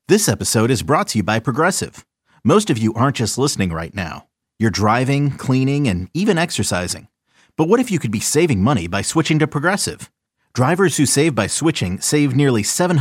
This episode is brought to you by Progressive. Most of you aren't just listening right now. You're driving, cleaning, and even exercising. But what if you could be saving money by switching to Progressive? Drivers who save by switching save nearly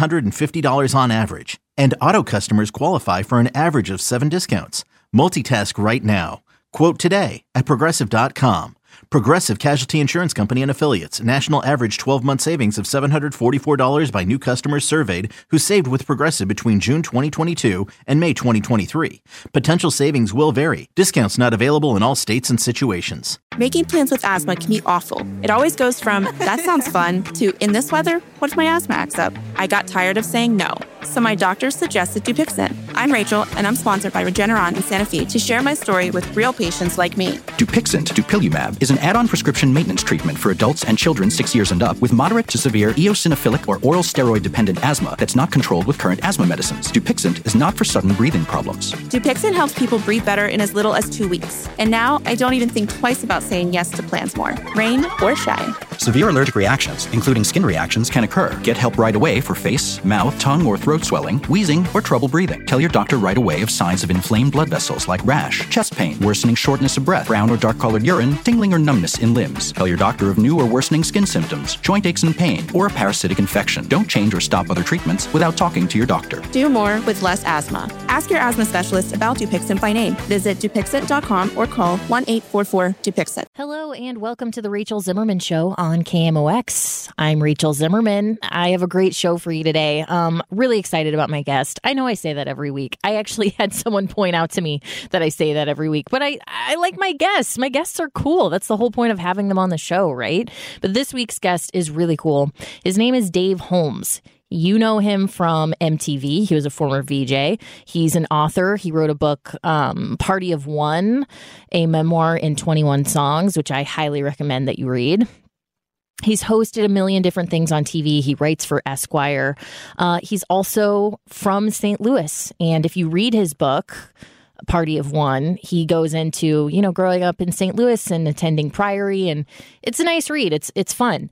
$750 on average. And auto customers qualify for an average of 7 discounts. Multitask right now. Quote today at Progressive.com. Progressive Casualty Insurance Company and Affiliates. National average 12-month savings of $744 by new customers surveyed who saved with Progressive between June 2022 and May 2023. Potential savings will vary. Discounts not available in all states and situations. Making plans with asthma can be awful. It always goes from, that sounds fun, to, in this weather, what if my asthma acts up? I got tired of saying no. So my doctor suggested Dupixent. I'm Rachel, and I'm sponsored by Regeneron in Santa Fe to share my story with real patients like me. Dupixent, dupilumab, is an add-on prescription maintenance treatment for adults and children 6 years and up with moderate to severe eosinophilic or oral steroid-dependent asthma that's not controlled with current asthma medicines. Dupixent is not for sudden breathing problems. Dupixent helps people breathe better in as little as 2 weeks. And now I don't even think twice about saying yes to plans more, rain or shine. Severe allergic reactions, including skin reactions, can occur. Get help right away for face, mouth, tongue, or throat swelling, wheezing, or trouble breathing. Tell your doctor right away of signs of inflamed blood vessels like rash, chest pain, worsening shortness of breath, brown or dark-colored urine, tingling or numbness in limbs. Tell your doctor of new or worsening skin symptoms, joint aches and pain, or a parasitic infection. Don't change or stop other treatments without talking to your doctor. Do more with less asthma. Ask your asthma specialist about Dupixent by name. Visit Dupixent.com or call 1-844-DUPIXENT. Hello and welcome to the Rachel Zimmerman Show on KMOX. I'm Rachel Zimmerman. I have a great show for you today. Really excited about my guest. I know I say that every week. I actually had someone point out to me that I say that every week, but I like my guests. My guests are cool. That's the whole point of having them on the show, right? But this week's guest is really cool. His name is Dave Holmes. You know him from MTV. He was a former VJ. He's an author. He wrote a book, Party of One, a memoir in 21 songs, which I highly recommend that you read. He's hosted a million different things on TV. He writes for Esquire. He's also from St. Louis. And if you read his book, Party of One, he goes into, growing up in St. Louis and attending Priory, and it's a nice read. It's fun.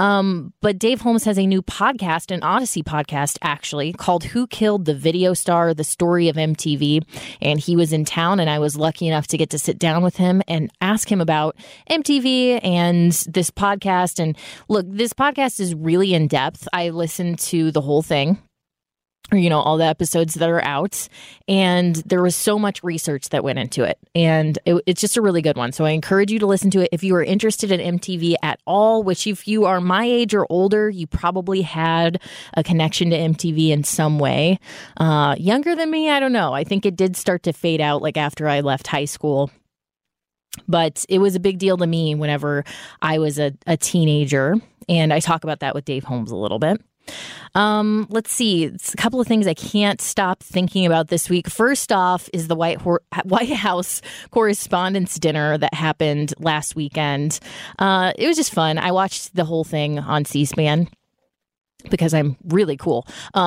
But Dave Holmes has a new podcast, an Odyssey podcast, actually, called Who Killed the Video Star? The Story of MTV. And he was in town, and I was lucky enough to get to sit down with him and ask him about MTV and this podcast. And look, this podcast is really in depth. I listened to the whole thing. All the episodes that are out, and there was so much research that went into it, and it's just a really good one. So I encourage you to listen to it if you are interested in MTV at all, which if you are my age or older, you probably had a connection to MTV in some way. Younger than me, I don't know. I think it did start to fade out like after I left high school. But it was a big deal to me whenever I was a teenager, and I talk about that with Dave Holmes a little bit. Let's see. It's a couple of things I can't stop thinking about this week. First off is the White House Correspondents' Dinner that happened last weekend. It was just fun. I watched the whole thing on C-SPAN because I'm really cool.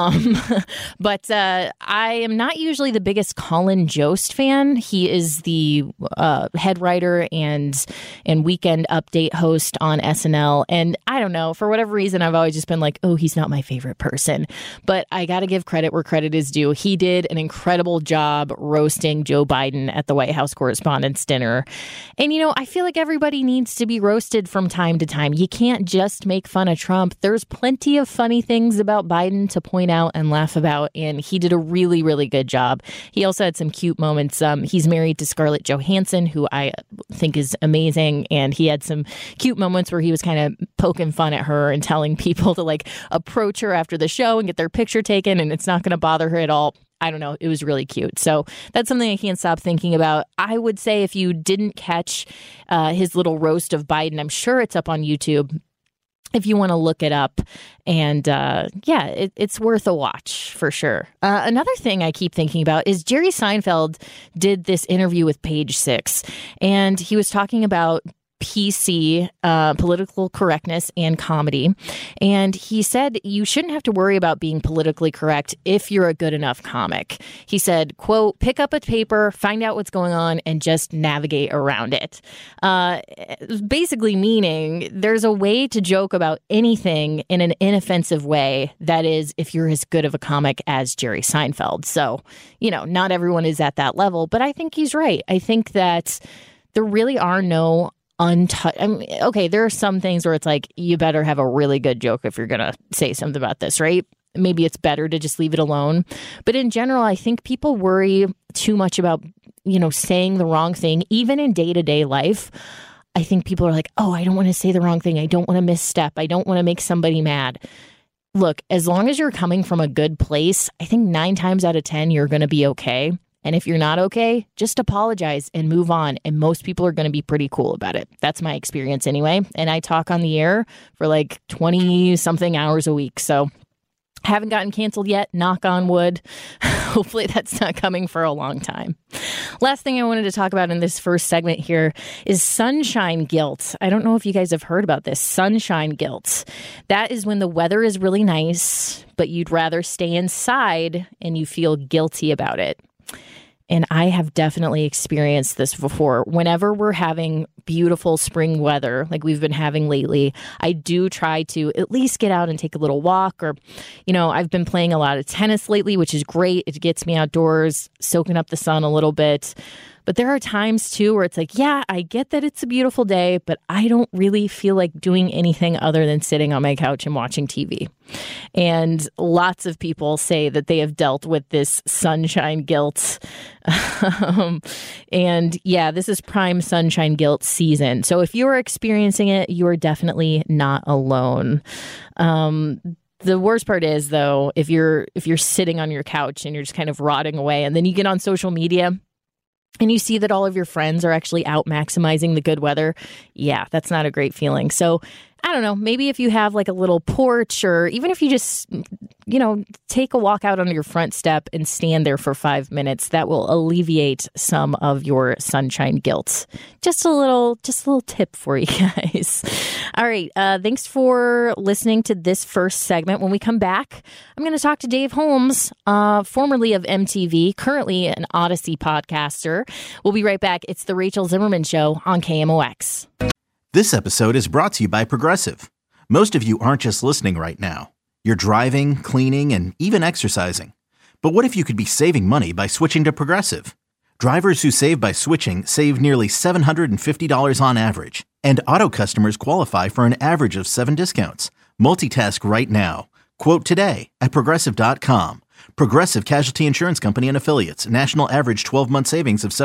But I am not usually the biggest Colin Jost fan. He is the head writer and weekend update host on SNL. And I don't know, for whatever reason, I've always just been like, oh, he's not my favorite person. But I got to give credit where credit is due. He did an incredible job roasting Joe Biden at the White House Correspondents' Dinner. And, I feel like everybody needs to be roasted from time to time. You can't just make fun of Trump. There's plenty of funny things about Biden to point out and laugh about, and he did a really, really good job. He also had some cute moments. He's married to Scarlett Johansson, who I think is amazing, and he had some cute moments where he was kind of poking fun at her and telling people to approach her after the show and get their picture taken, and it's not going to bother her at all. I don't know. It was really cute. So that's something I can't stop thinking about. I would say if you didn't catch his little roast of Biden, I'm sure it's up on YouTube if you want to look it up. And it's worth a watch for sure. Another thing I keep thinking about is Jerry Seinfeld did this interview with Page Six, and he was talking about PC, political correctness and comedy. And he said you shouldn't have to worry about being politically correct if you're a good enough comic. He said, quote, pick up a paper, find out what's going on, and just navigate around it. Basically meaning there's a way to joke about anything in an inoffensive way. That is, if you're as good of a comic as Jerry Seinfeld. So, not everyone is at that level, but I think he's right. I think that there really are no okay, there are some things where it's like, you better have a really good joke if you're going to say something about this, right? Maybe it's better to just leave it alone. But in general, I think people worry too much about, saying the wrong thing, even in day-to-day life. I think people are like, oh, I don't want to say the wrong thing. I don't want to misstep. I don't want to make somebody mad. Look, as long as you're coming from a good place, I think 9 times out of 10, you're going to be okay. And if you're not okay, just apologize and move on. And most people are going to be pretty cool about it. That's my experience anyway. And I talk on the air for like 20-something hours a week. So haven't gotten canceled yet, knock on wood. Hopefully that's not coming for a long time. Last thing I wanted to talk about in this first segment here is sunshine guilt. I don't know if you guys have heard about this, sunshine guilt. That is when the weather is really nice, but you'd rather stay inside and you feel guilty about it. And I have definitely experienced this before. Whenever we're having beautiful spring weather, like we've been having lately, I do try to at least get out and take a little walk. Or, I've been playing a lot of tennis lately, which is great. It gets me outdoors, soaking up the sun a little bit. But there are times, too, where it's like, yeah, I get that it's a beautiful day, but I don't really feel like doing anything other than sitting on my couch and watching TV. And lots of people say that they have dealt with this sunshine guilt. And yeah, this is prime sunshine guilt season. So if you're experiencing it, you are definitely not alone. The worst part is, though, if you're sitting on your couch and you're just kind of rotting away, and then you get on social media and you see that all of your friends are actually out maximizing the good weather, yeah, that's not a great feeling. So I don't know, maybe if you have like a little porch, or even if you just, take a walk out on your front step and stand there for 5 minutes, that will alleviate some of your sunshine guilt. Just a little tip for you guys. All right. Thanks for listening to this first segment. When we come back, I'm going to talk to Dave Holmes, formerly of MTV, currently an Odyssey podcaster. We'll be right back. It's the Rachel Zimmerman Show on KMOX. This episode is brought to you by Progressive. Most of you aren't just listening right now. You're driving, cleaning, and even exercising. But what if you could be saving money by switching to Progressive? Drivers who save by switching save nearly $750 on average. And auto customers qualify for an average of 7 discounts. Multitask right now. Quote today at Progressive.com. Progressive Casualty Insurance Company and Affiliates. National average 12-month savings of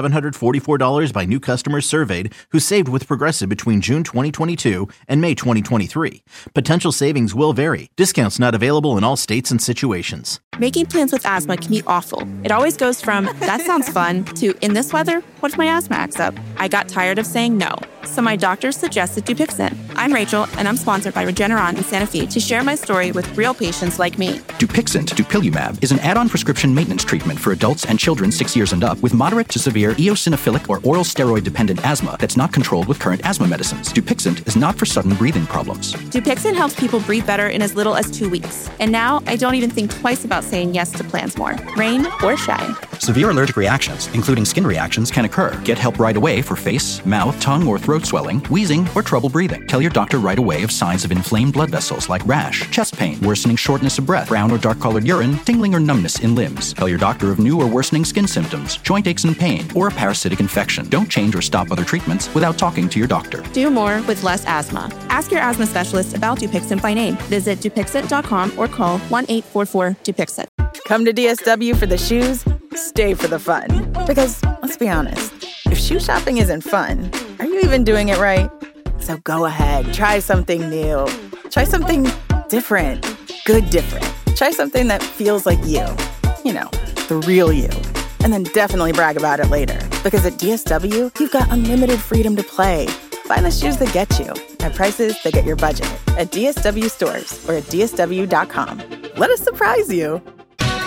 $744 by new customers surveyed who saved with Progressive between June 2022 and May 2023. Potential savings will vary. Discounts not available in all states and situations. Making plans with asthma can be awful. It always goes from, that sounds fun, to, in this weather, what if my asthma acts up? I got tired of saying no. So my doctor suggested Dupixent. I'm Rachel, and I'm sponsored by Regeneron in Santa Fe to share my story with real patients like me. Dupixent, dupilumab, is an add-on prescription maintenance treatment for adults and children 6 years and up with moderate to severe eosinophilic or oral steroid-dependent asthma that's not controlled with current asthma medicines. Dupixent is not for sudden breathing problems. Dupixent helps people breathe better in as little as 2 weeks. And now I don't even think twice about saying yes to plans more, rain or shine. Severe allergic reactions, including skin reactions, can occur. Get help right away for face, mouth, tongue, or throat swelling, wheezing, or trouble breathing. Tell your doctor right away of signs of inflamed blood vessels like rash, chest pain, worsening shortness of breath, brown or dark-colored urine, tingling or numbness in limbs. Tell your doctor of new or worsening skin symptoms, joint aches and pain, or a parasitic infection. Don't change or stop other treatments without talking to your doctor. Do more with less asthma. Ask your asthma specialist about Dupixent by name. Visit Dupixent.com or call 1-844-DUPIXENT. Come to DSW for the shoes, stay for the fun. Because, let's be honest, if shoe shopping isn't fun, are you even doing it right? So go ahead, try something new. Try something different. Good different. Try something that feels like you. You know, the real you. And then definitely brag about it later. Because at DSW, you've got unlimited freedom to play. Find the shoes that get you at prices that get your budget at DSW stores or at DSW.com. Let us surprise you.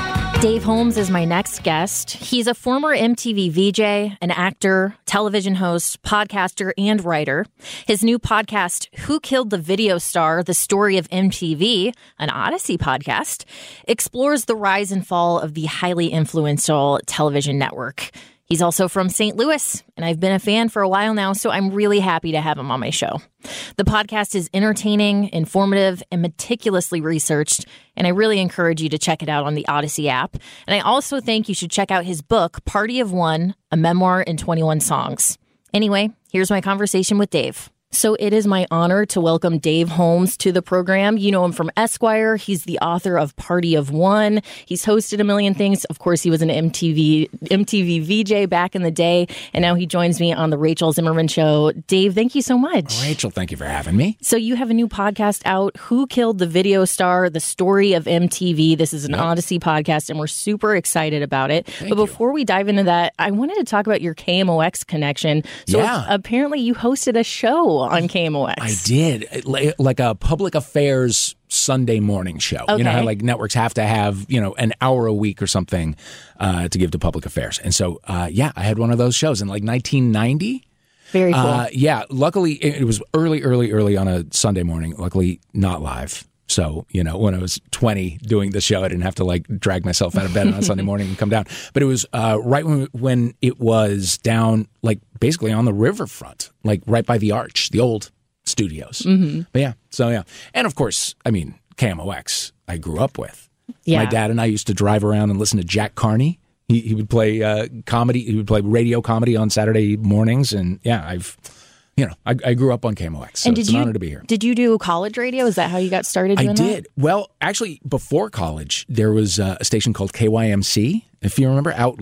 Dave Holmes is my next guest. He's a former MTV VJ, an actor, television host, podcaster, and writer. His new podcast, Who Killed the Video Star? The Story of MTV, an Odyssey podcast, explores the rise and fall of the highly influential television network. He's also from St. Louis, and I've been a fan for a while now, so I'm really happy to have him on my show. The podcast is entertaining, informative, and meticulously researched, and I really encourage you to check it out on the Odyssey app. And I also think you should check out his book, Party of One, a memoir in 21 songs. Anyway, here's my conversation with Dave. So it is my honor to welcome Dave Holmes to the program. You know him from Esquire. He's the author of Party of One. He's hosted a million things. Of course, he was an MTV VJ back in the day, and now he joins me on the Rachel Zimmerman Show. Dave, thank you so much. Rachel, thank you for having me. So you have a new podcast out, Who Killed the Video Star? The Story of MTV. This is an Odyssey podcast, and we're super excited about it. But before we dive into that, I wanted to talk about your KMOX connection. So apparently you hosted a show on KMOX. I did, like a public affairs Sunday morning show. Okay. You know how like networks have to have, an hour a week or something to give to public affairs. And so, I had one of those shows in like 1990. Very cool. Luckily, it was early on a Sunday morning. Luckily, not live. So, when I was 20 doing the show, I didn't have to like drag myself out of bed on a Sunday morning and come down. But it was right when it was down, like basically on the riverfront, like right by the Arch, the old studios. Mm-hmm. But and of course, I mean, KMOX, I grew up with. Yeah. My dad and I used to drive around and listen to Jack Carney. He would play comedy. He would play radio comedy on Saturday mornings, and I grew up on KMOX, so it's an honor to be here. Did you do college radio? Is that how you got started doing that? I did. Well, actually, before college, there was a station called KYMC, if you remember, out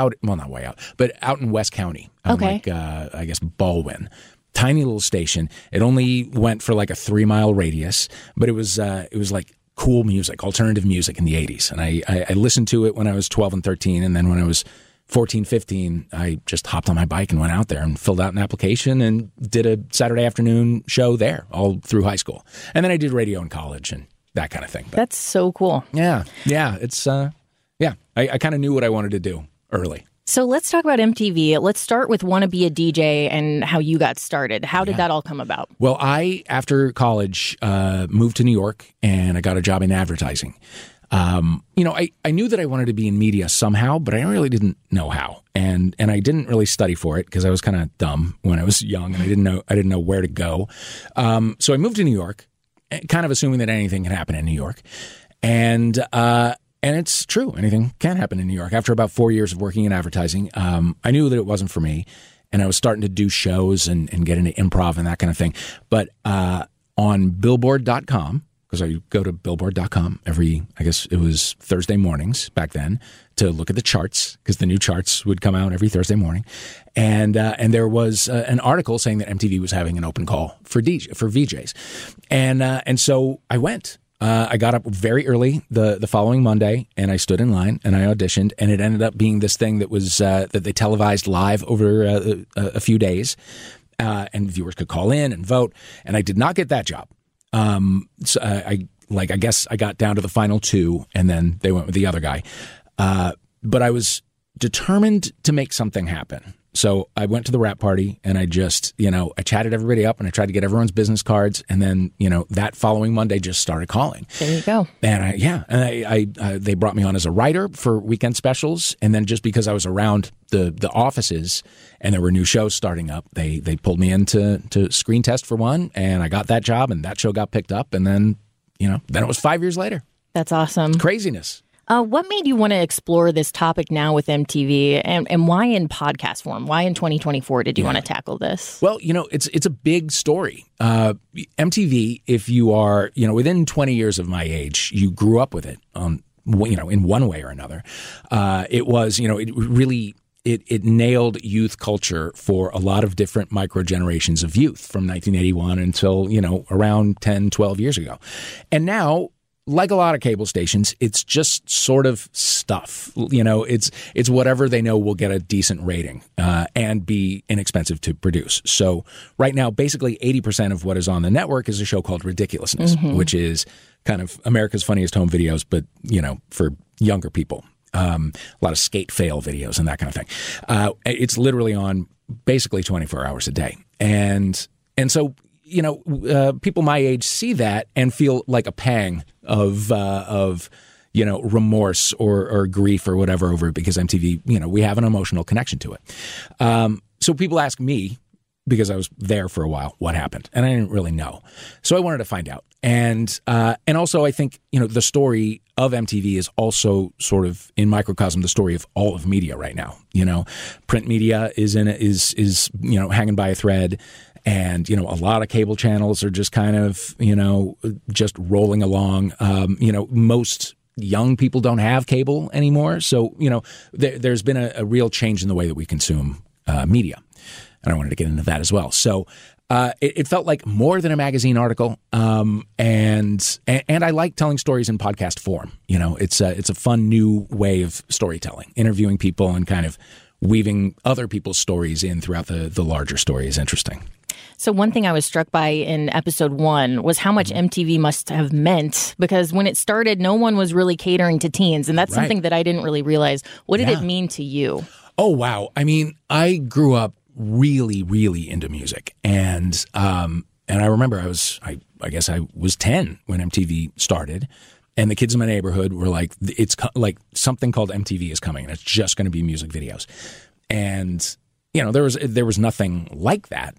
in West County. Okay. I guess Baldwin. Tiny little station. It only went for like a 3-mile radius, but it was like cool music, alternative music in the 80s. And I listened to it when I was 12 and 13, and then when I was 14, 15, I just hopped on my bike and went out there and filled out an application and did a Saturday afternoon show there all through high school. And then I did radio in college and that kind of thing. But, that's so cool. Yeah. It's, I kind of knew what I wanted to do early. So let's talk about MTV. Let's start with Wanna Be a DJ and how you got started. How did that all come about? Well, after college, moved to New York and I got a job in advertising. I knew that I wanted to be in media somehow, but I really didn't know how. And I didn't really study for it because I was kind of dumb when I was young and I didn't know where to go. So I moved to New York, kind of assuming that anything can happen in New York. And it's true. Anything can happen in New York. After about 4 years of working in advertising, I knew that it wasn't for me. And I was starting to do shows and get into improv and that kind of thing. But on Billboard.com, because I go to Billboard.com I guess it was Thursday mornings back then, to look at the charts, because the new charts would come out every Thursday morning. And there was an article saying that MTV was having an open call for VJs. And so I went. I got up very early the following Monday, and I stood in line, and I auditioned, and it ended up being this thing that was that they televised live over a few days, and viewers could call in and vote, and I did not get that job. So I guess I got down to the final 2, and then they went with the other guy. But I was determined to make something happen. So I went to the wrap party and I just, I chatted everybody up and I tried to get everyone's business cards. And then, that following Monday just started calling. There you go. And they brought me on as a writer for weekend specials. And then just because I was around the offices and there were new shows starting up, they pulled me in to screen test for one. And I got that job and that show got picked up. And then, then it was 5 years later. That's awesome. Craziness. What made you want to explore this topic now with MTV, and why in podcast form? Why in 2024 did you want to tackle this? Well, it's a big story. MTV, if you are, within 20 years of my age, you grew up with it, in one way or another. It was, it really... It nailed youth culture for a lot of different micro-generations of youth from 1981 until, around 10, 12 years ago. And now, like a lot of cable stations, it's just sort of stuff. It's whatever they know will get a decent rating and be inexpensive to produce. So right now, basically 80% of what is on the network is a show called Ridiculousness, which is kind of America's Funniest Home Videos, but, for younger people. a lot of skate fail videos and that kind of thing. It's literally on basically 24 hours a day. And so, people my age see that and feel like a pang of remorse or grief or whatever over it because MTV, we have an emotional connection to it. So people ask me, because I was there for a while, what happened? And I didn't really know. So I wanted to find out. And also I think, the story of MTV is also sort of in microcosm the story of all of media right now. Print media is hanging by a thread. And, a lot of cable channels are just kind of, just rolling along. Most young people don't have cable anymore. So, there's been a real change in the way that we consume media. And I wanted to get into that as well. So it felt like more than a magazine article. And I like telling stories in podcast form. It's a fun new way of storytelling, interviewing people and kind of weaving other people's stories in throughout the larger story is interesting. So one thing I was struck by in episode 1 was how much MTV must have meant, because when it started, no one was really catering to teens. And that's something that I didn't really realize. What did it mean to you? Oh, wow. I mean, I grew up really, really into music. And I remember I guess I was 10 when MTV started. And the kids in my neighborhood were like, it's like something called MTV is coming and it's just going to be music videos. And there was nothing like that.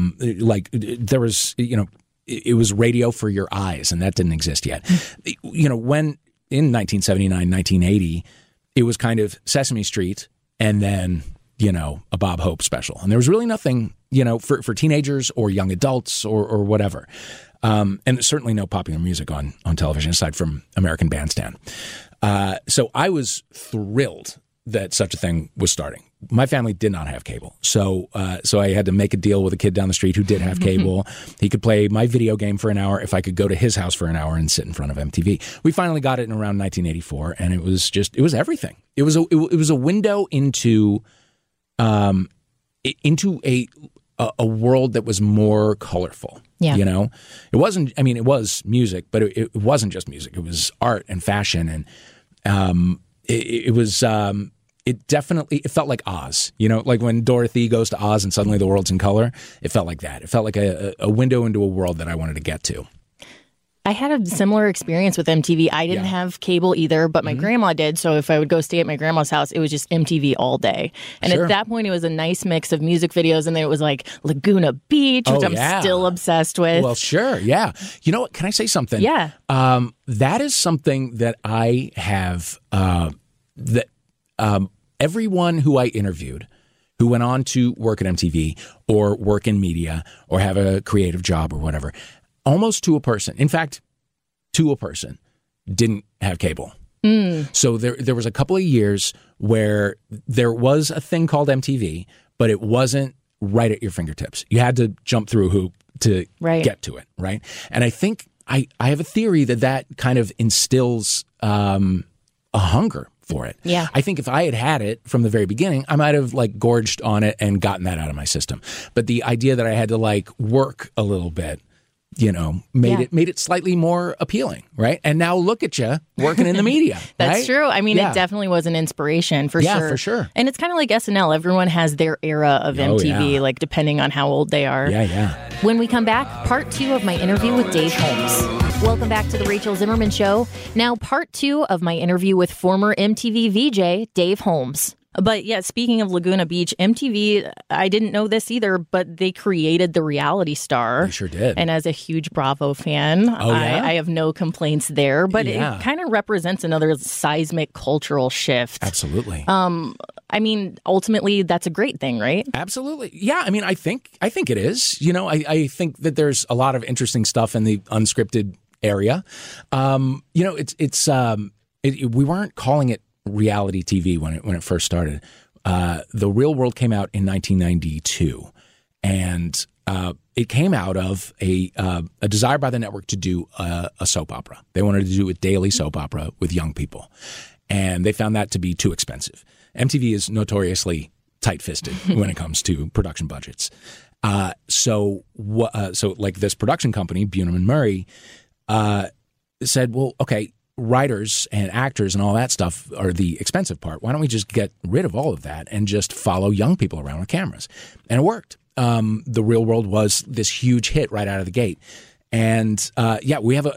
There was, it was radio for your eyes, and that didn't exist yet. When in 1979, 1980, it was kind of Sesame Street and then, a Bob Hope special. And there was really nothing, for teenagers or young adults or whatever. And certainly no popular music on television aside from American Bandstand. So I was thrilled that such a thing was starting. My family did not have cable. So I had to make a deal with a kid down the street who did have cable. He could play my video game for an hour if I could go to his house for an hour and sit in front of MTV. We finally got it in around 1984, and it was everything. It was a window into a world that was more colorful. Yeah. It wasn't, it was music, but it wasn't just music. It was art and fashion. And it felt like Oz, like when Dorothy goes to Oz and suddenly the world's in color. It felt like that. It felt like a window into a world that I wanted to get to. I had a similar experience with MTV. I didn't have cable either, but my grandma did. So if I would go stay at my grandma's house, it was just MTV all day. And at that point, it was a nice mix of music videos. And then it was like Laguna Beach, which I'm still obsessed with. Well, sure. Yeah. You know what? Can I say something? Yeah. That is something that I have, everyone who I interviewed who went on to work at MTV or work in media or have a creative job or whatever, almost to a person, in fact, to a person, didn't have cable. So there was a couple of years where there was a thing called MTV, but it wasn't right at your fingertips. You had to jump through a hoop to get to it, right? And I think I have a theory that kind of instills a hunger for it. Yeah. I think if I had it from the very beginning, I might have gorged on it and gotten that out of my system. But the idea that I had to work a little bit, made it slightly more appealing, right? And now look at you working in the media. That's true. It definitely was an inspiration for sure. Yeah, for sure. And it's kind of like SNL. Everyone has their era of MTV, depending on how old they are. Yeah. When we come back, part 2 of my interview with Dave Holmes. Welcome back to the Rachel Zimmerman Show. Now, part 2 of my interview with former MTV VJ, Dave Holmes. But yeah, speaking of Laguna Beach, MTV, I didn't know this either, but they created the reality star. They sure did. And as a huge Bravo fan, I have no complaints there. But it kind of represents another seismic cultural shift. Absolutely. Ultimately, that's a great thing, right? Absolutely. Yeah. I think it is. I think that there's a lot of interesting stuff in the unscripted area. We weren't calling it reality TV when it first started. The Real World came out in 1992, and it came out of a desire by the network to do a soap opera. They wanted to do a daily soap opera with young people, and they found that to be too expensive. MTV is notoriously tight-fisted when it comes to production budgets. So this production company, Bunim and Murray, said, well, okay, writers and actors and all that stuff are the expensive part. Why don't we just get rid of all of that and just follow young people around with cameras? And it worked. The Real World was this huge hit right out of the gate. And we have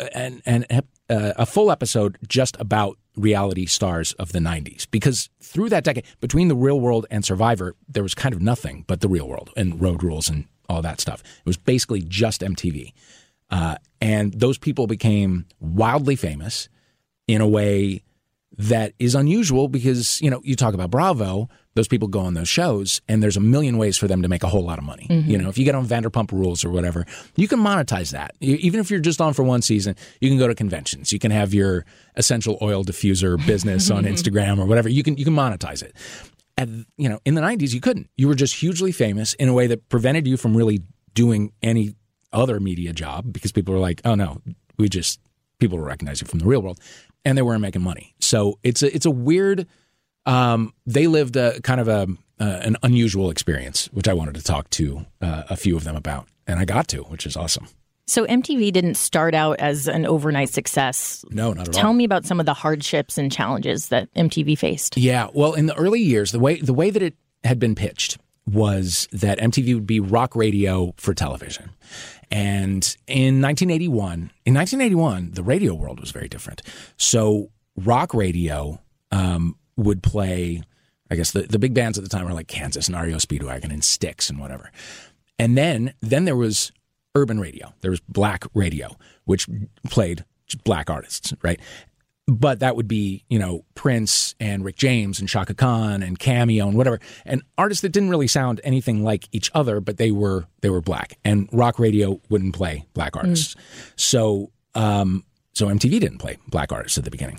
a full episode just about reality stars of the 90s, because through that decade, between The Real World and Survivor, there was kind of nothing but The Real World and Road Rules and all that stuff. It was basically just MTV. And those people became wildly famous in a way that is unusual because, you talk about Bravo, those people go on those shows and there's a million ways for them to make a whole lot of money. Mm-hmm. If you get on Vanderpump Rules or whatever, you can monetize that. Even if you're just on for one season, you can go to conventions. You can have your essential oil diffuser business on Instagram or whatever. You can monetize it. In the 90s, you couldn't. You were just hugely famous in a way that prevented you from really doing any other media job because people were like, oh no, people will recognize you from The Real World. And they weren't making money. So it's a weird, they lived a kind of an unusual experience, which I wanted to talk to a few of them about. And I got to, which is awesome. So MTV didn't start out as an overnight success. No, not at all. Tell me about some of the hardships and challenges that MTV faced. Yeah, well, in the early years, the way that it had been pitched was that MTV would be rock radio for television. And in 1981, the radio world was very different. So rock radio would play, I guess the big bands at the time were like Kansas and REO Speedwagon and Styx and whatever. And then there was urban radio. There was black radio, which played black artists, right? But that would be, Prince and Rick James and Chaka Khan and Cameo and whatever, and artists that didn't really sound anything like each other, but they were black. And rock radio wouldn't play black artists. So MTV didn't play black artists at the beginning.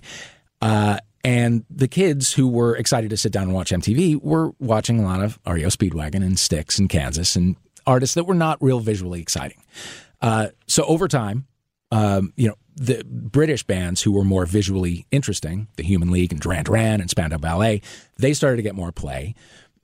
And the kids who were excited to sit down and watch MTV were watching a lot of REO Speedwagon and Styx and Kansas and artists that were not real visually exciting. So over time, the British bands who were more visually interesting, the Human League and Duran Duran and Spandau Ballet, they started to get more play.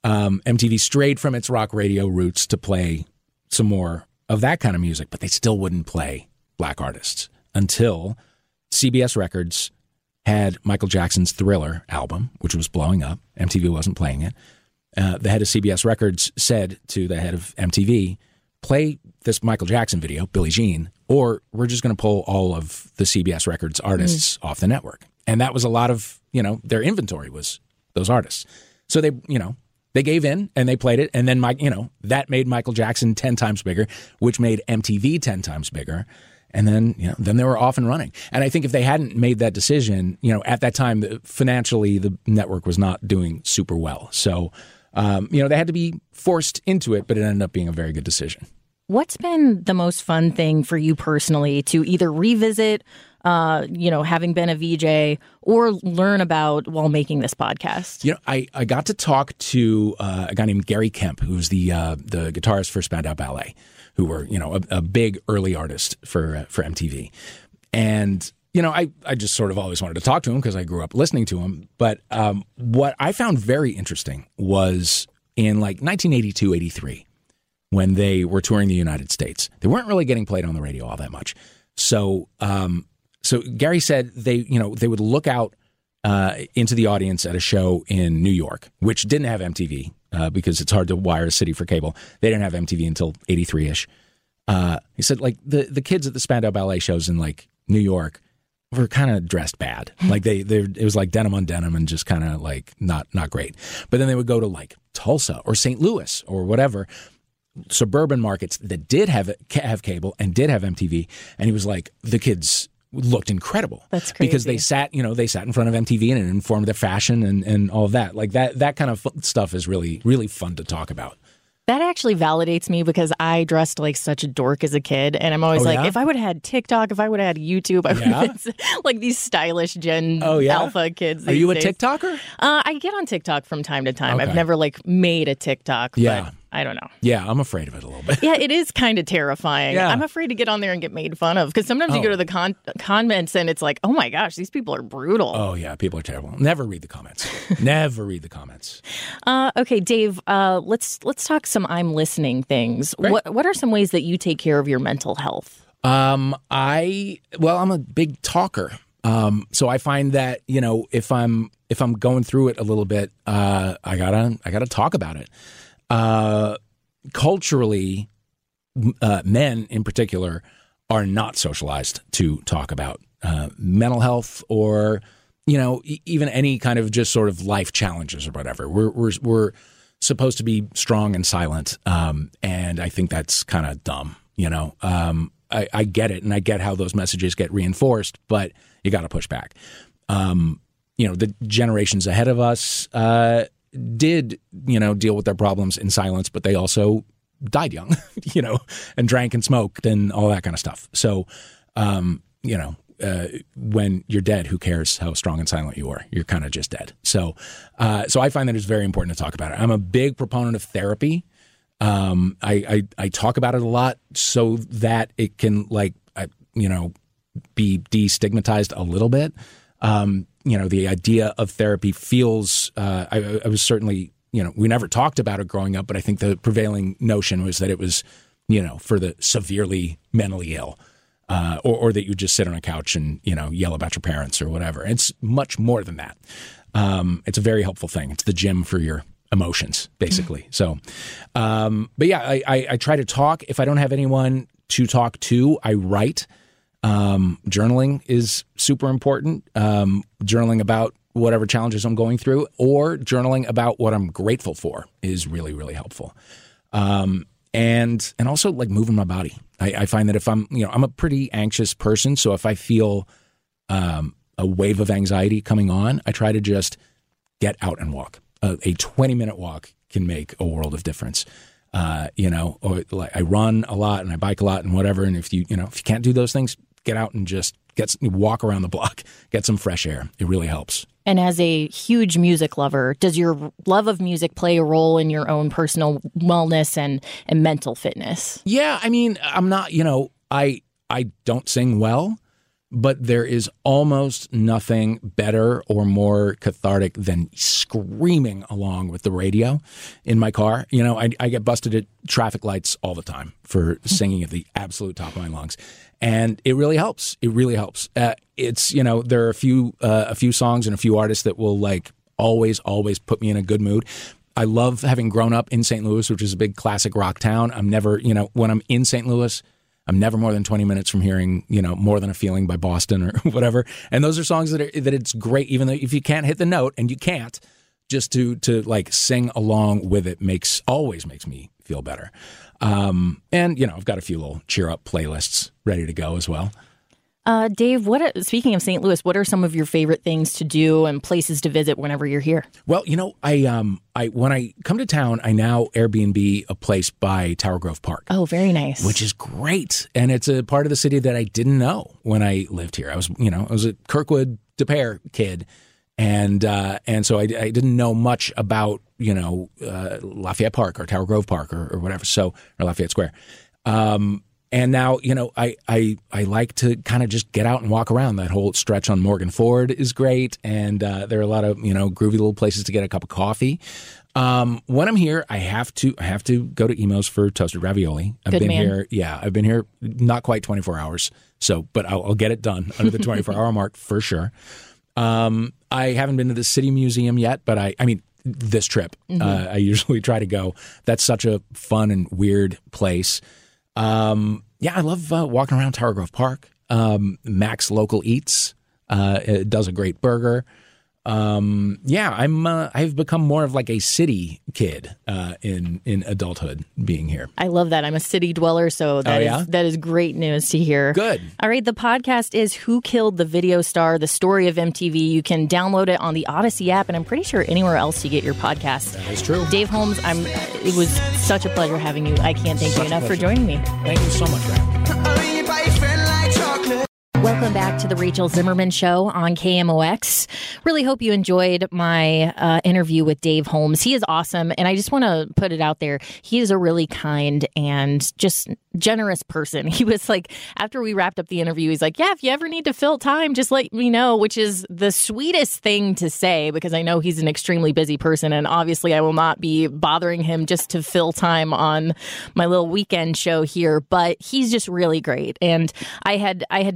MTV strayed from its rock radio roots to play some more of that kind of music, but they still wouldn't play black artists until CBS Records had Michael Jackson's Thriller album, which was blowing up. MTV wasn't playing it. The head of CBS Records said to the head of MTV, play this Michael Jackson video, Billie Jean, or we're just going to pull all of the CBS Records artists off the network. And that was a lot of, their inventory was those artists. So they gave in and they played it. And then, that made Michael Jackson 10 times bigger, which made MTV 10 times bigger. And then, then they were off and running. And I think if they hadn't made that decision, at that time, financially, the network was not doing super well. So, they had to be forced into it, but it ended up being a very good decision. What's been the most fun thing for you personally to either revisit, having been a VJ, or learn about while making this podcast? I got to talk to a guy named Gary Kemp, who's the guitarist for Spandau Ballet, who were, a big early artist for MTV. And, I just sort of always wanted to talk to him because I grew up listening to him. But what I found very interesting was in 1982, 83, when they were touring the United States. They weren't really getting played on the radio all that much. So Gary said they would look out into the audience at a show in New York, which didn't have MTV because it's hard to wire a city for cable. They didn't have MTV until 83-ish. He said the kids at the Spandau Ballet shows in New York were kind of dressed bad. It was like denim on denim and just kind of not great. But then they would go to Tulsa or St. Louis or whatever, suburban markets that did have cable and did have MTV, and he was like, the kids looked incredible. That's crazy. Because they sat in front of MTV and it informed their fashion and all of that. That kind of stuff is really, really fun to talk about. That actually validates me because I dressed like such a dork as a kid. And I'm always if I would have had TikTok, if I would have had YouTube, I would have been these stylish Gen Alpha kids. Are you a TikToker? I get on TikTok from time to time. Okay. I've never made a TikTok, but I don't know. Yeah, I'm afraid of it a little bit. Yeah, it is kind of terrifying. Yeah. I'm afraid to get on there and get made fun of because sometimes you go to the comments and it's like, oh my gosh, these people are brutal. Oh yeah, people are terrible. Never read the comments. Never read the comments. Okay, Dave, let's talk some I'm listening things. Right. What are some ways that you take care of your mental health? I'm a big talker. So I find that, if I'm going through it a little bit, I gotta talk about it. Culturally, men in particular are not socialized to talk about mental health or, even any kind of just sort of life challenges or whatever. We're supposed to be strong and silent, and I think that's kind of dumb. I get it, and I get how those messages get reinforced, but you got to push back. The generations ahead of us did, deal with their problems in silence, but they also died young, and drank and smoked and all that kind of stuff. So, when you're dead, who cares how strong and silent you are? You're kind of just dead. So I find that it's very important to talk about it. I'm a big proponent of therapy. I talk about it a lot so that it can be destigmatized a little bit. The idea of therapy feels, I was certainly, we never talked about it growing up, but I think the prevailing notion was that it was, for the severely mentally ill, or that you just sit on a couch and, yell about your parents or whatever. It's much more than that. It's a very helpful thing. It's the gym for your emotions, basically. So, but yeah, I try to talk. If I don't have anyone to talk to, I write. Journaling is super important. Journaling about whatever challenges I'm going through, or journaling about what I'm grateful for is really, really helpful. And also moving my body. I find that if I'm a pretty anxious person. So if I feel, a wave of anxiety coming on, I try to just get out and walk. A 20-minute walk can make a world of difference. Or I run a lot and I bike a lot and whatever. And if you can't do those things, get out and just walk around the block, get some fresh air. It really helps. And as a huge music lover, does your love of music play a role in your own personal wellness and mental fitness? Yeah. I mean, I'm not, I don't sing well, but there is almost nothing better or more cathartic than screaming along with the radio in my car. I get busted at traffic lights all the time for singing at the absolute top of my lungs. And it really helps. It really helps. It's, there are a few songs and a few artists that will always put me in a good mood. I love having grown up in St. Louis, which is a big classic rock town. I'm never, when I'm in St. Louis, I'm never more than 20 minutes from hearing, More Than a Feeling by Boston or whatever. And those are songs that it's great, even though if you can't hit the note, and you can't, just to sing along with it always makes me feel better. And I've got a few little cheer up playlists ready to go as well. Dave, speaking of St. Louis, what are some of your favorite things to do and places to visit whenever you're here? Well, I when I come to town, I now Airbnb a place by Tower Grove Park. Oh, very nice. Which is great. And it's a part of the city that I didn't know when I lived here. I was a Kirkwood De Pere kid. And so I didn't know much about, Lafayette Park or Tower Grove Park or whatever. So, or Lafayette Square. And now, I like to kind of just get out and walk around. That whole stretch on Morgan Ford is great. And there are a lot of, groovy little places to get a cup of coffee. When I'm here, I have to go to Emo's for toasted ravioli. I've been here not quite 24 hours. So, but I'll get it done under the 24-hour mark for sure. I haven't been to the City Museum yet, but I mean, this trip, I usually try to go. That's such a fun and weird place. I love walking around Tower Grove Park. Max Local Eats does a great burger. I've become more of like a city kid in adulthood being here. I love that. I'm a city dweller, so that is great news to hear. Good. All right, the podcast is Who Killed the Video Star? The Story of MTV. You can download it on the Odyssey app, and I'm pretty sure anywhere else you get your podcast. That is true. Dave Holmes, it was such a pleasure having you. I can't thank you enough for joining me. Thank you so much, Ryan. Welcome back to the Rachel Zimmerman Show on KMOX. Really hope you enjoyed my interview with Dave Holmes. He is awesome, and I just want to put it out there. He is a really kind and just generous person. He was like, after we wrapped up the interview, he's like, yeah, if you ever need to fill time, just let me know, which is the sweetest thing to say because I know he's an extremely busy person, and obviously I will not be bothering him just to fill time on my little weekend show here, but he's just really great. And I had met him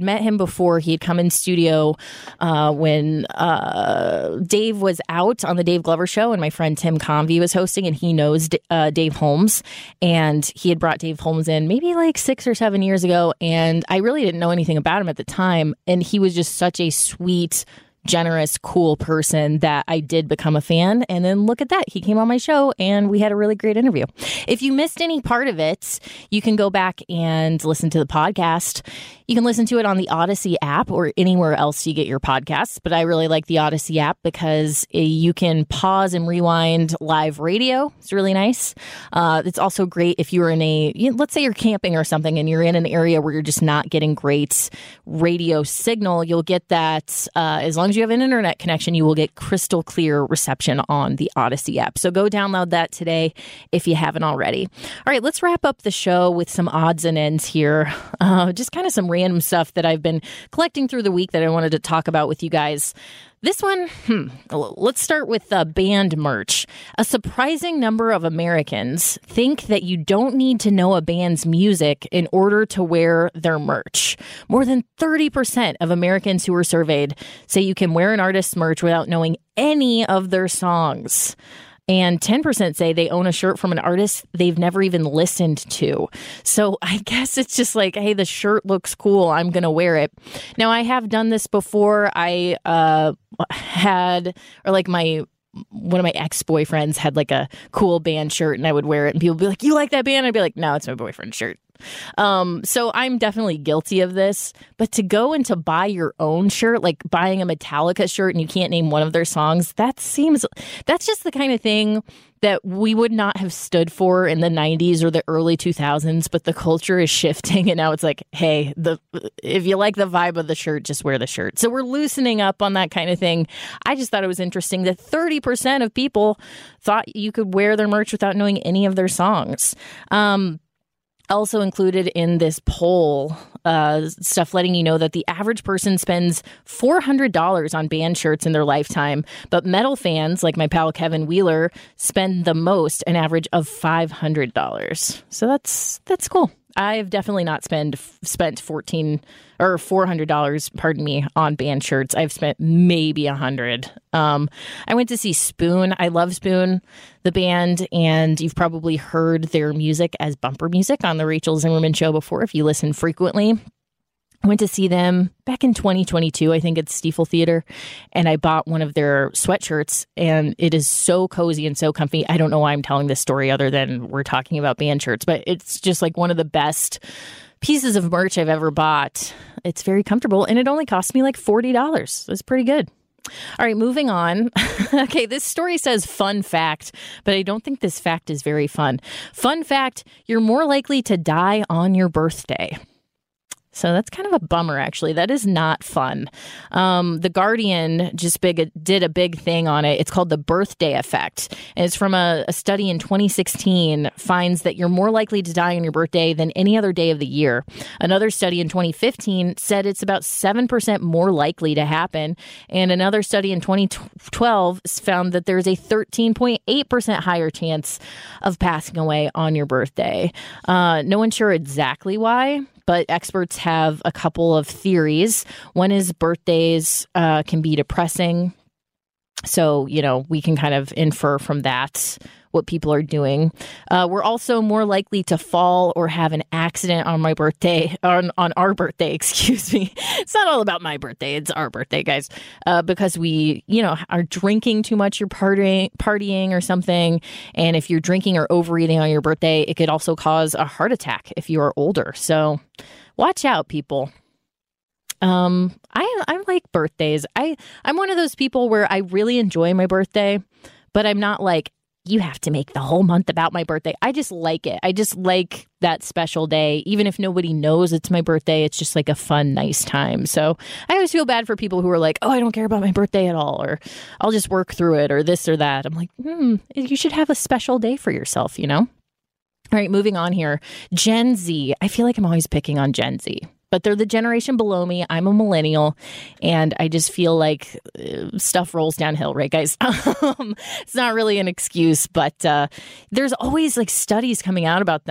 before. He had come in studio when Dave was out on the Dave Glover show, and my friend Tim Convey was hosting, and he knows Dave Holmes, and he had brought Dave Holmes in maybe like 6 or 7 years ago, and I really didn't know anything about him at the time, and he was just such a sweet, generous, cool person that I did become a fan. And then look at that. He came on my show and we had a really great interview. If you missed any part of it, you can go back and listen to the podcast. You can listen to it on the Odyssey app or anywhere else you get your podcasts. But I really like the Odyssey app because you can pause and rewind live radio. It's really nice. It's also great if you're let's say you're camping or something and you're in an area where you're just not getting great radio signal. You'll get that as long as you have an internet connection, you will get crystal clear reception on the Odyssey app. So go download that today if you haven't already. All right, let's wrap up the show with some odds and ends here. Just kind of some random stuff that I've been collecting through the week that I wanted to talk about with you guys. This one, let's start with band merch. A surprising number of Americans think that you don't need to know a band's music in order to wear their merch. More than 30% of Americans who were surveyed say you can wear an artist's merch without knowing any of their songs. And 10% say they own a shirt from an artist they've never even listened to. So I guess it's just like, hey, the shirt looks cool, I'm going to wear it. Now, I have done this before. I one of my ex-boyfriends had like a cool band shirt and I would wear it and people would be like, you like that band? I'd be like, no, it's my boyfriend's shirt. So I'm definitely guilty of this, but to go and to buy your own shirt, like buying a Metallica shirt and you can't name one of their songs, that's just the kind of thing that we would not have stood for in the 90s or the early 2000s, but the culture is shifting and now it's like, hey, if you like the vibe of the shirt, just wear the shirt. So we're loosening up on that kind of thing. I just thought it was interesting that 30% of people thought you could wear their merch without knowing any of their songs. Also included in this poll, stuff letting you know that the average person spends $400 on band shirts in their lifetime, but metal fans like my pal Kevin Wheeler spend the most, an average of $500. So that's cool. I've definitely not spent $400, on band shirts. I've spent maybe $100. I went to see Spoon. I love Spoon, the band, and you've probably heard their music as bumper music on the Rachel Zimmerman Show before if you listen frequently. I went to see them back in 2022, I think, at Stiefel Theater, and I bought one of their sweatshirts, and it is so cozy and so comfy. I don't know why I'm telling this story other than we're talking about band shirts, but it's just like one of the best pieces of merch I've ever bought. It's very comfortable, and it only cost me like $40. That's pretty good. All right, moving on. Okay, this story says fun fact, but I don't think this fact is very fun. Fun fact, you're more likely to die on your birthday. So that's kind of a bummer, actually. That is not fun. The Guardian did a big thing on it. It's called the birthday effect. And it's from a study in 2016 finds that you're more likely to die on your birthday than any other day of the year. Another study in 2015 said it's about 7% more likely to happen. And another study in 2012 found that there's a 13.8% higher chance of passing away on your birthday. No one's sure exactly why, but experts have a couple of theories. One is birthdays can be depressing. So, we can kind of infer from that what people are doing. We're also more likely to fall or have an accident on my birthday, on our birthday, excuse me. It's not all about my birthday. It's our birthday, guys. Because we, are drinking too much, you're partying or something. And if you're drinking or overeating on your birthday, it could also cause a heart attack if you are older. So watch out, people. I like birthdays. I'm one of those people where I really enjoy my birthday, but I'm not like, you have to make the whole month about my birthday. I just like it. I just like that special day. Even if nobody knows it's my birthday, it's just like a fun, nice time. So I always feel bad for people who are like, oh, I don't care about my birthday at all, or I'll just work through it, or this or that. I'm like, you should have a special day for yourself, All right, moving on here. Gen Z. I feel like I'm always picking on Gen Z, but they're the generation below me. I'm a millennial, and I just feel like stuff rolls downhill, right, guys? It's not really an excuse, but there's always like studies coming out about them.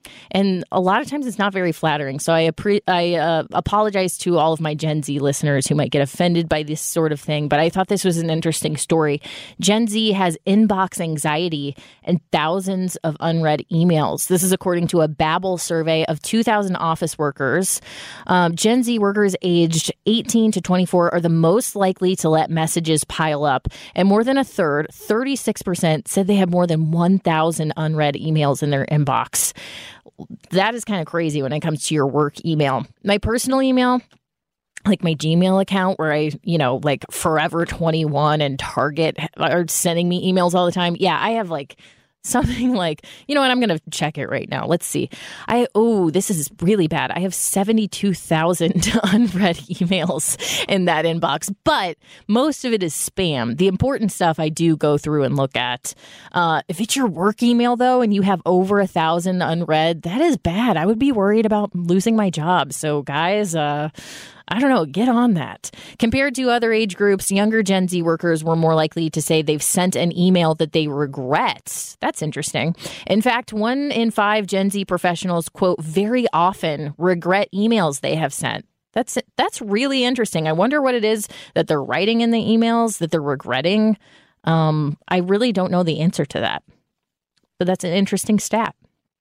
And a lot of times it's not very flattering. So I apologize to all of my Gen Z listeners who might get offended by this sort of thing, but I thought this was an interesting story. Gen Z has inbox anxiety and thousands of unread emails. This is according to a Babbel survey of 2,000 office workers. Gen Z workers aged 18 to 24 are the most likely to let messages pile up. And more than a third, 36%, said they have more than 1,000 unread emails in their inbox. That is kind of crazy when it comes to your work email. My personal email, like my Gmail account where I, like Forever 21 and Target are sending me emails all the time. Yeah, I have like something like, I'm going to check it right now. Let's see. This is really bad. I have 72,000 unread emails in that inbox, but most of it is spam. The important stuff I do go through and look at. If it's your work email, though, and you have over 1,000 unread, that is bad. I would be worried about losing my job. So, guys, I don't know, get on that. Compared to other age groups, younger Gen Z workers were more likely to say they've sent an email that they regret. That's interesting. In fact, 1 in 5 Gen Z professionals, quote, very often regret emails they have sent. That's really interesting. I wonder what it is that they're writing in the emails that they're regretting. I really don't know the answer to that. But that's an interesting stat.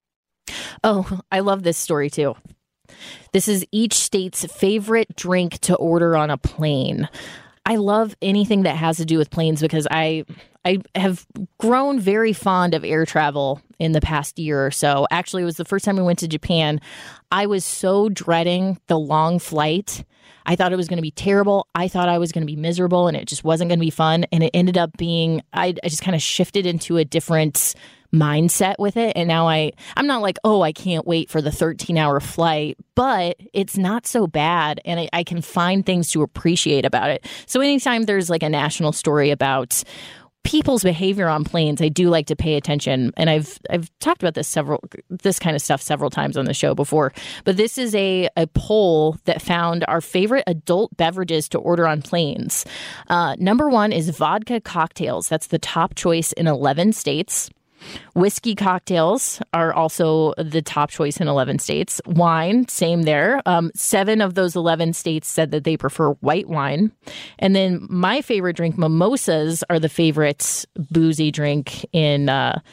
Oh, I love this story too. This is each state's favorite drink to order on a plane. I love anything that has to do with planes because I have grown very fond of air travel in the past year or so. Actually, it was the first time we went to Japan. I was so dreading the long flight. I thought it was going to be terrible. I thought I was going to be miserable and it just wasn't going to be fun. And it ended up being, I just kind of shifted into a different mindset with it. And now I'm not like, I can't wait for the 13-hour flight, but it's not so bad. And I can find things to appreciate about it. So anytime there's like a national story about people's behavior on planes, I do like to pay attention. And I've talked about this kind of stuff several times on the show before. But this is a poll that found our favorite adult beverages to order on planes. Number 1 is vodka cocktails. That's the top choice in 11 states. Whiskey cocktails are also the top choice in 11 states. Wine, same there. 7 of those 11 states said that they prefer white wine. And then my favorite drink, mimosas, are the favorite boozy drink in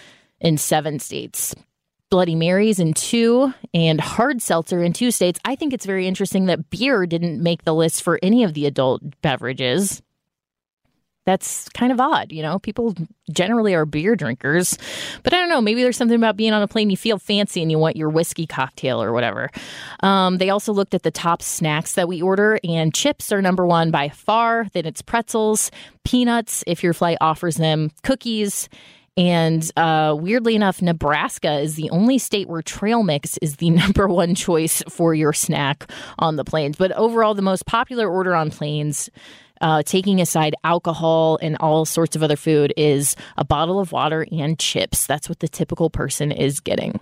7 states. Bloody Marys in 2 and hard seltzer in 2 states. I think it's very interesting that beer didn't make the list for any of the adult beverages. That's kind of odd, people generally are beer drinkers, but I don't know, maybe there's something about being on a plane, you feel fancy and you want your whiskey cocktail or whatever. They also looked at the top snacks that we order, and chips are number 1 by far. Then it's pretzels, peanuts, if your flight offers them, cookies, and weirdly enough, Nebraska is the only state where trail mix is the number 1 choice for your snack on the planes. But overall, the most popular order on planes, taking aside alcohol and all sorts of other food, is a bottle of water and chips. That's what the typical person is getting.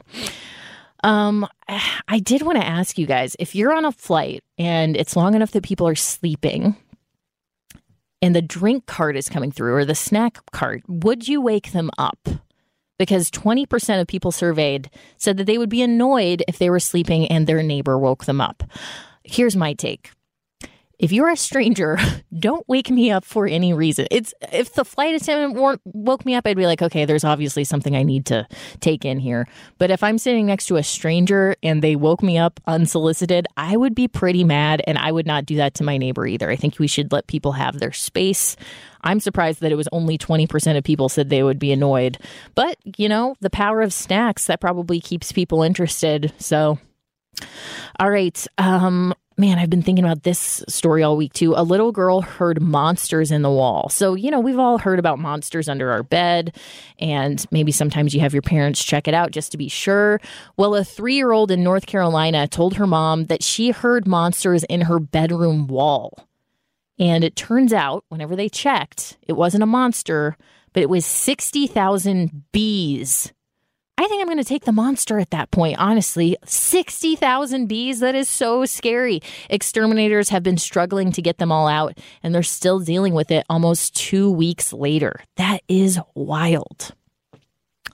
I did want to ask you guys, if you're on a flight and it's long enough that people are sleeping and the drink cart is coming through or the snack cart, would you wake them up? Because 20% of people surveyed said that they would be annoyed if they were sleeping and their neighbor woke them up. Here's my take. If you're a stranger, don't wake me up for any reason. If the flight attendant woke me up, I'd be like, okay, there's obviously something I need to take in here. But if I'm sitting next to a stranger and they woke me up unsolicited, I would be pretty mad, and I would not do that to my neighbor either. I think we should let people have their space. I'm surprised that it was only 20% of people said they would be annoyed. But, the power of snacks, that probably keeps people interested. So, all right. Man, I've been thinking about this story all week, too. A little girl heard monsters in the wall. So, we've all heard about monsters under our bed, and maybe sometimes you have your parents check it out just to be sure. Well, a 3-year-old in North Carolina told her mom that she heard monsters in her bedroom wall. And it turns out, whenever they checked, it wasn't a monster, but it was 60,000 bees. I think I'm going to take the monster at that point, honestly. 60,000 bees, that is so scary. Exterminators have been struggling to get them all out, and they're still dealing with it almost 2 weeks later. That is wild.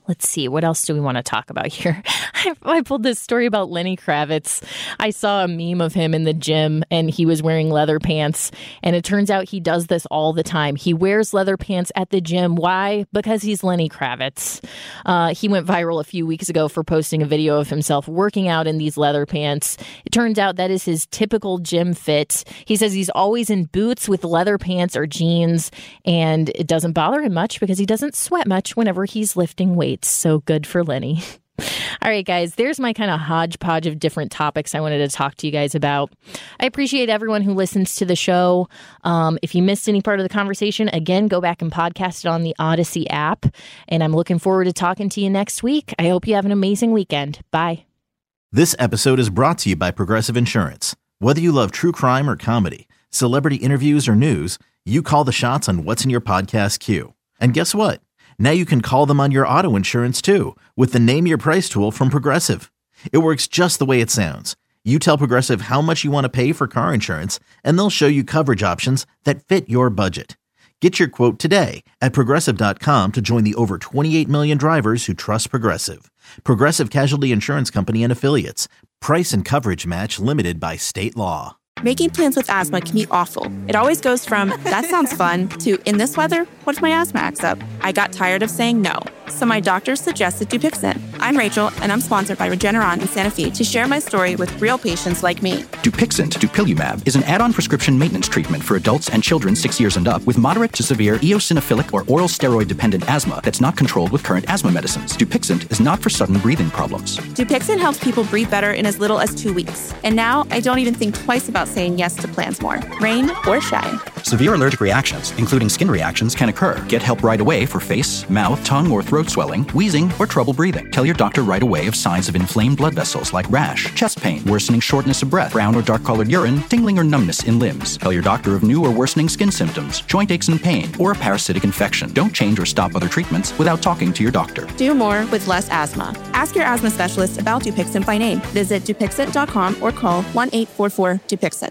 Let's see, what else do we want to talk about here? I pulled this story about Lenny Kravitz. I saw a meme of him in the gym and he was wearing leather pants. And it turns out he does this all the time. He wears leather pants at the gym. Why? Because he's Lenny Kravitz. He went viral a few weeks ago for posting a video of himself working out in these leather pants. It turns out that is his typical gym fit. He says he's always in boots with leather pants or jeans. And it doesn't bother him much because he doesn't sweat much whenever he's lifting weights. So good for Lenny. All right, guys, there's my kind of hodgepodge of different topics I wanted to talk to you guys about. I appreciate everyone who listens to the show. If you missed any part of the conversation, again, go back and podcast it on the Odyssey app. And I'm looking forward to talking to you next week. I hope you have an amazing weekend. Bye. This episode is brought to you by Progressive Insurance. Whether you love true crime or comedy, celebrity interviews or news, you call the shots on what's in your podcast queue. And guess what? Now you can call them on your auto insurance too with the Name Your Price tool from Progressive. It works just the way it sounds. You tell Progressive how much you want to pay for car insurance, and they'll show you coverage options that fit your budget. Get your quote today at Progressive.com to join the over 28 million drivers who trust Progressive. Progressive Casualty Insurance Company and Affiliates. Price and coverage match limited by state law. Making plans with asthma can be awful. It always goes from, that sounds fun, to, in this weather, what if my asthma acts up? I got tired of saying no. So my doctor suggested Dupixent. I'm Rachel, and I'm sponsored by Regeneron in Santa Fe to share my story with real patients like me. Dupixent, dupilumab, is an add-on prescription maintenance treatment for adults and children 6 years and up with moderate to severe eosinophilic or oral steroid-dependent asthma that's not controlled with current asthma medicines. Dupixent is not for sudden breathing problems. Dupixent helps people breathe better in as little as 2 weeks. And now I don't even think twice about saying yes to plans more, rain or shine. Severe allergic reactions, including skin reactions, can occur. Get help right away for face, mouth, tongue, or throat swelling, wheezing, or trouble breathing. Tell your doctor right away of signs of inflamed blood vessels like rash, chest pain, worsening shortness of breath, brown or dark-colored urine, tingling or numbness in limbs. Tell your doctor of new or worsening skin symptoms, joint aches and pain, or a parasitic infection. Don't change or stop other treatments without talking to your doctor. Do more with less asthma. Ask your asthma specialist about Dupixent by name. Visit Dupixent.com or call 1-844-DUPIXENT.